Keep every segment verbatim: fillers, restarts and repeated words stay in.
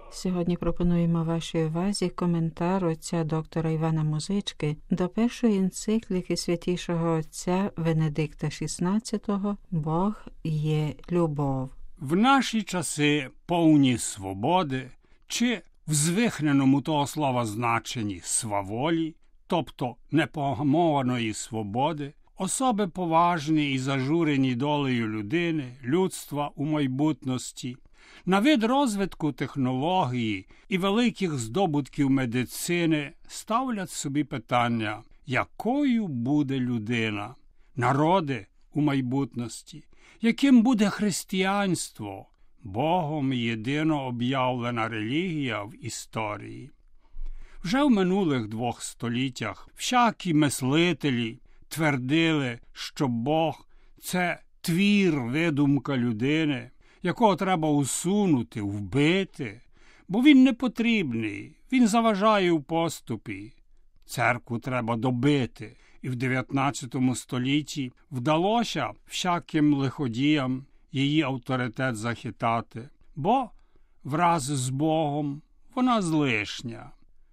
Сьогодні пропонуємо вашій увазі коментар отця доктора Івана Музички до першої енцикліки святішого отця Венедикта шістнадцятого «Бог є любов». В наші часи повні свободи, чи в звихненому того слова значенні сваволі, тобто непогамованої свободи, особи поважні і зажурені долею людини, людства у майбутності, на вид розвитку технології і великих здобутків медицини ставлять собі питання, якою буде людина, народи у майбутності, яким буде християнство, Богом єдино об'явлена релігія в історії. Вже в минулих двох століттях всякі мислителі твердили, що Бог – це твір, видумка людини, якого треба усунути, вбити, бо він не потрібний, він заважає в поступі. Церкву треба добити. І в дев'ятнадцятому столітті вдалося всяким лиходіям її авторитет захитати, бо враз з Богом вона злишня.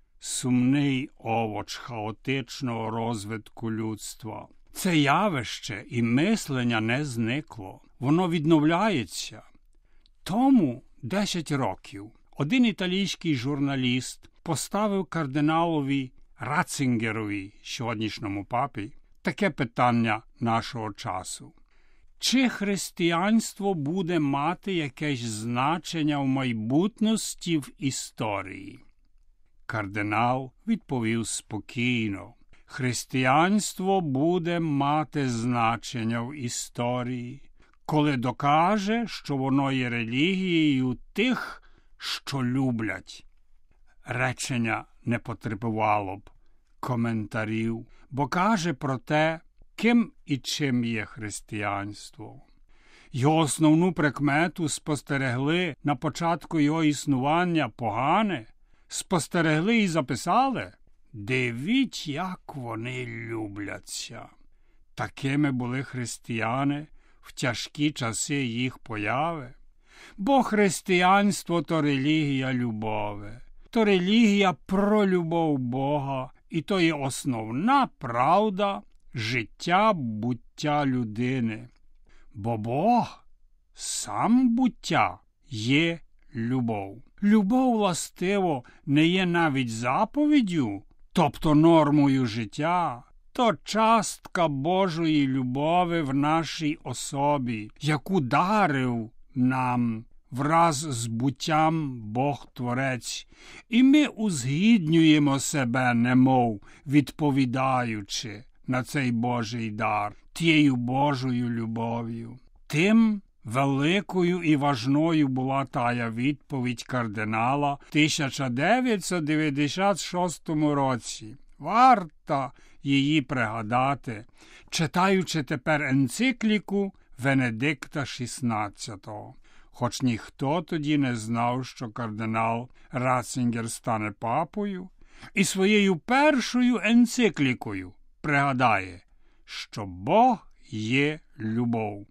Сумний овоч хаотичного розвитку людства. Це явище і мислення не зникло, воно відновляється. Тому десять років один італійський журналіст поставив кардиналові Ратцингерові, сьогоднішньому папі, таке питання нашого часу. Чи християнство буде мати якесь значення в майбутності в історії? Кардинал відповів спокійно. Християнство буде мати значення в історії, коли докаже, що воно є релігією тих, що люблять. Речення не потребувало б коментарів, бо каже про те, ким і чим є християнство. Його основну прикмету спостерегли на початку його існування погане, спостерегли і записали. Дивіть, як вони любляться. Такими були християни в тяжкі часи їх появи. Бо християнство – то релігія любові, то релігія про любов Бога, і то є основна правда життя, буття людини. Бо Бог, сам буття, є любов. Любов, властиво, не є навіть заповіддю, тобто нормою життя, то частка Божої любові в нашій особі, яку дарив нам враз з буттям Бог-Творець, і ми узгіднюємо себе, немов відповідаючи на цей Божий дар, тією Божою любов'ю. Тим великою і важною була тая відповідь кардинала в тисяча дев'ятсот дев'яносто шостому році. Варто її пригадати, читаючи тепер енцикліку Венедикта шістнадцятого. Хоч ніхто тоді не знав, що кардинал Ратцингер стане папою, і своєю першою енциклікою пригадає, що Бог є любов.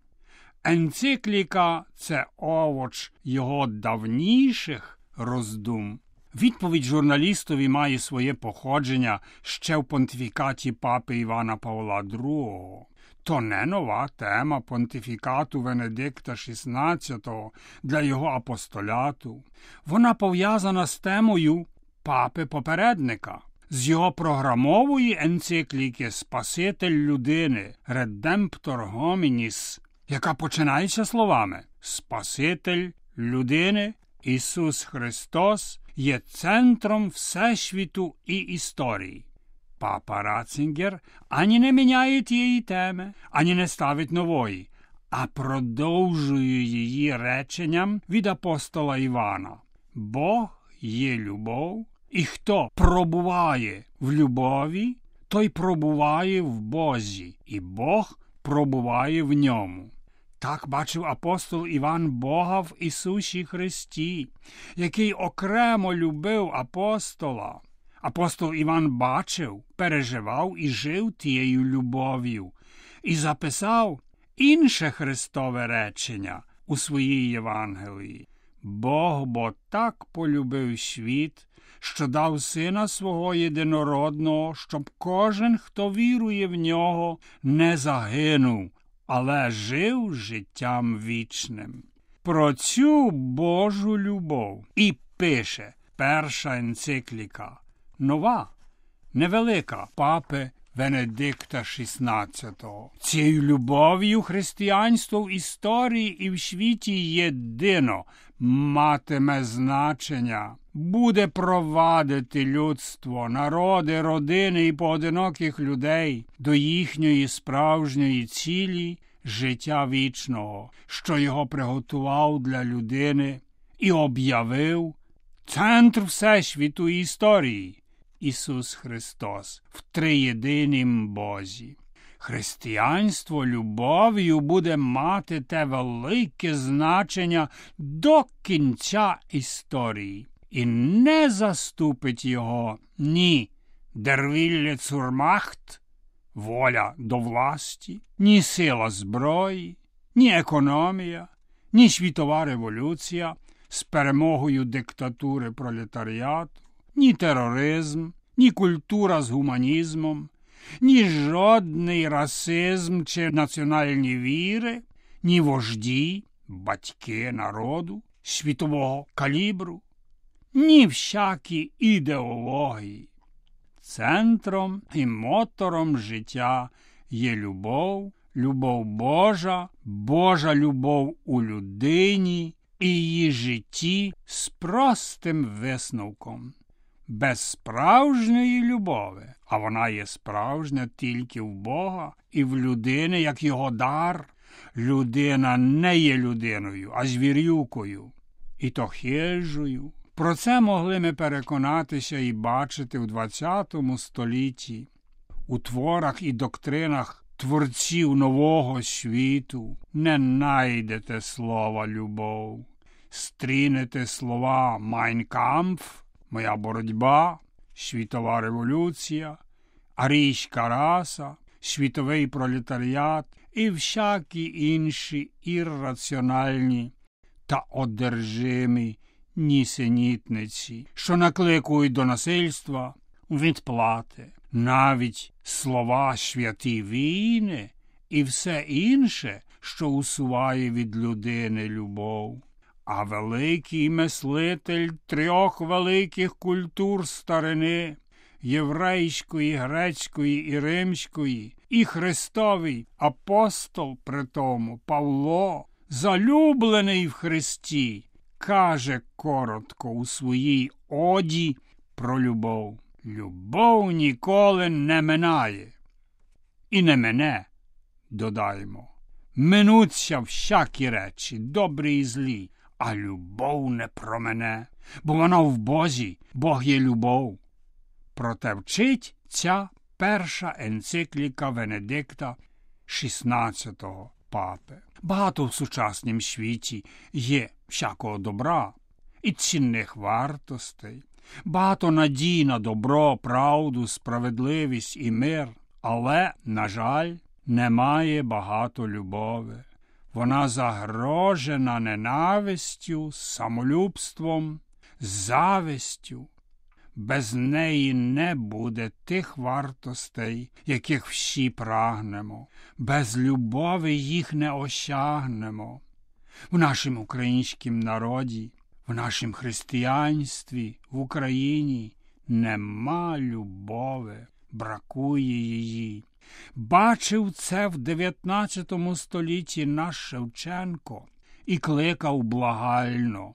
Енцикліка – це овоч його давніших роздум. Відповідь журналістові має своє походження ще в понтифікаті папи Івана Павла другого. То не нова тема понтифікату Венедикта шістнадцятого для його апостоляту. Вона пов'язана з темою папи-попередника, з його програмової енцикліки «Спаситель людини» «Redemptor hominis», яка починається словами «Спаситель людини Ісус Христос є центром всесвіту і історії». Папа Ратцингер ані не міняє тієї теми, ані не ставить нової, а продовжує її реченням від апостола Івана. Бог є любов, і хто пробуває в любові, той пробуває в Бозі, і Бог пробуває в ньому. Так бачив апостол Іван Бога в Ісусі Христі, який окремо любив апостола. Апостол Іван бачив, переживав і жив тією любов'ю, і записав інше Христове речення у своїй Євангелії. Бог бо так полюбив світ, що дав Сина Свого єдинородного, щоб кожен, хто вірує в Нього, не загинув, але жив життям вічним. Про цю Божу любов і пише перша енцикліка, нова, невелика, папи Венедикта шістнадцятого. Цією любов'ю християнство в історії і в світі єдино матиме значення, буде провадити людство, народи, родини і поодиноких людей до їхньої справжньої цілі життя вічного, що його приготував для людини і об'явив центр всесвіту і історії – Ісус Христос в триєдинім Бозі. Християнство любов'ю буде мати те велике значення до кінця історії і не заступить його ні der Wille zur Macht, воля до власті, ні сила зброї, ні економія, ні світова революція з перемогою диктатури пролетаріату, ні тероризм, ні культура з гуманізмом, ні жодний расизм чи національні віри, ні вожді, батьки народу, світового калібру, ні всякі ідеології. Центром і мотором життя є любов, любов Божа, Божа любов у людині і її житті з простим висновком. Без справжньої любові, а вона є справжня тільки в Бога і в людини, як його дар, людина не є людиною, а звірюкою, і то хижою. Про це могли ми переконатися і бачити у двадцятому столітті, у творах і доктринах творців нового світу. Не найдете слова «любов». Стрінете слова «Mein Kampf», «Моя боротьба», «Світова революція», «Арійська раса», «Світовий пролетаріат» і всякі інші ірраціональні та одержимі нісенітниці, що накликують до насильства, відплати, навіть слова «святі війни» і все інше, що усуває від людини любов. А великий мислитель трьох великих культур старини – єврейської, грецької і римської, і Христовий апостол притому Павло, залюблений в Христі, каже коротко у своїй оді про любов. Любов ніколи не минає. І не мине, додаємо. Минуться всякі речі, добрі і злі, а любов не промине, бо вона в Бозі, Бог є любов. Проте вчить ця перша енцикліка Венедикта шістнадцятого папи. Багато в сучаснім світі є всякого добра і цінних вартостей, багато надій на добро, правду, справедливість і мир, але, на жаль, немає багато любові. Вона загрожена ненавистю, самолюбством, завистю. Без неї не буде тих вартостей, яких всі прагнемо. Без любові їх не осягнемо. В нашому українському народі, в нашому християнстві, в Україні нема любові, бракує її. Бачив це в дев'ятнадцятому столітті наш Шевченко і кликав благально: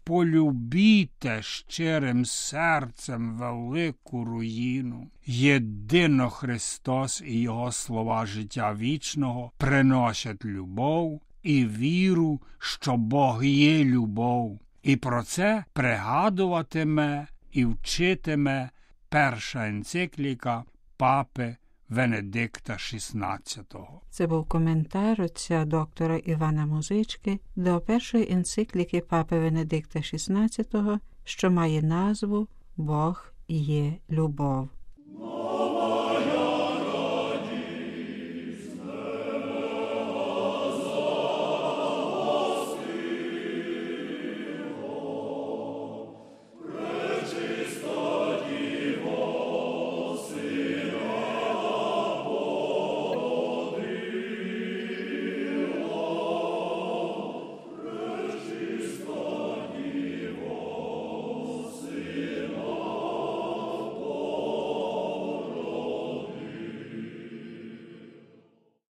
полюбіте щирим серцем велику руїну. Єдино Христос і Його слова життя вічного приносять любов і віру, що Бог є любов. І про це пригадуватиме і вчитиме перша енцикліка папи Венедикта шістнадцятого. Це був коментар отця доктора Івана Музички до першої енцикліки папи Венедикта шістнадцятого, що має назву «Бог є любов».